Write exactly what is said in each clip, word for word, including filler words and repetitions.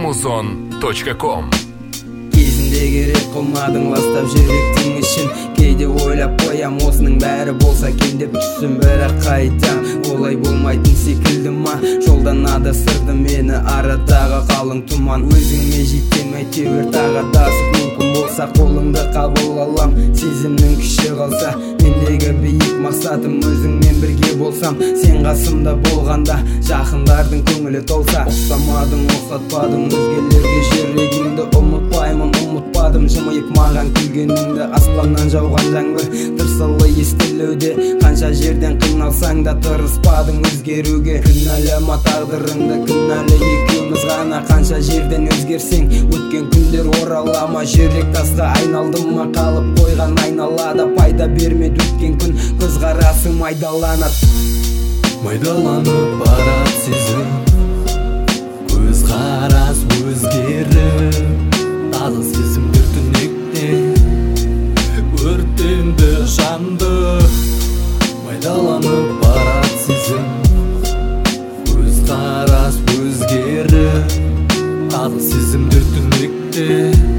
amazon точка ком. Кезінде керек қылмадың ластап жүректің ішін. Кейде ойлап қоям, осының бәрі болса екен деп түсім, бірақ қайтам олай болмайтын секілді ма? Жолдан адастырды мені арадағы қалың тұман. Өзіңе жетем әйтеуір тағатасып, мүмкін болса қолыңды қабыл алам. Сезімнің күші қалса, мендегі биік мақсатым өзіңмен бірге болсам. Сен қасымда болғанда жақындардың көңілі толса. Ұқсамадың, ұқсатпадың өзгелерге, жүрегіңді ұмытпаймын, ұмытпадым жымиып маған күлгеніңді. Аспаннан жауған жаңбыр тырсылы естілуде, қанша жерден қиналсаң да тырыспадың өзгеруге. Кінәлама тағдырыңды, кінәлі екеуміз ғана. Қанша жерден өзгерсең өткен күндер оралама. Жүрек тасқа айналды ма, қалып қойған айналада. Пайда бермеді өткен күн, көзқарасың майдаланады. Майдаланып барат сезім, көзқарас өзгеріп, таза сезімдер түнекте өртенді жанды. Майдаланып барат сезім, көзқарас өзгеріп, таза сезімдер түнекте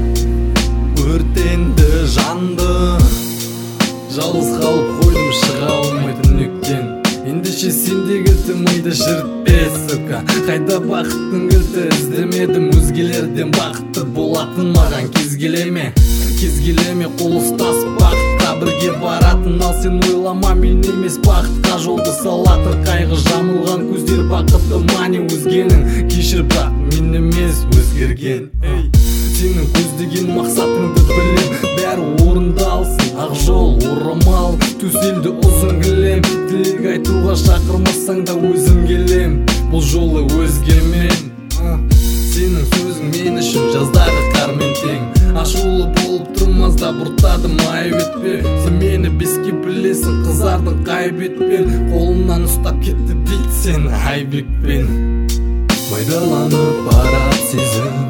өртенді жанды. Жалғыз қалып қойдым, шыға алмай түнектен. Ендеше сендегі миды шіртпе, сука. Қайда бақыттың кілті, іздемедім өзгелерден. Бақытты болатын маған кез келеме, кез келеме. Қол ұстасып бақытқа бірге баратын. Ал сен ойлама, мен емес бақытқа жолды салатын. Қайғы жамылған көздер бақытты мане өзгенің. Кешір, бірақ мен емес өзгерген. Сенің көздеген мақсатыңды білем, бәрі орындалсын. Ақ жол, орамал, төселді ұзын кілем. Тілек айтуға шақырмасаң да өзім келем, бұл жолы өзгемен. Сенің сөзің мен үшін жаздағы қармен тең. Ашулы болып тұрмазда бұртадым айып етпе. Сен мені беске білесің, қызардың қай бетпен. Қолымнан ұстап кетті бит сені айбекпен. Майдаланып барат сезім,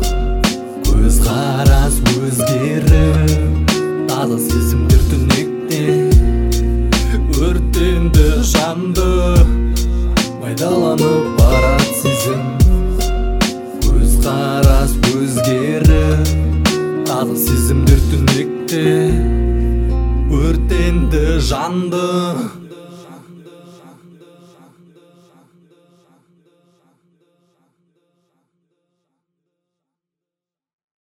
көзқарас өзгеріп, таза сезімдер түнекте өртенді жанды. Майдаланып барат сезім, көзқарас өзгеріп, таза сезімдер түнекте өртенді жанды.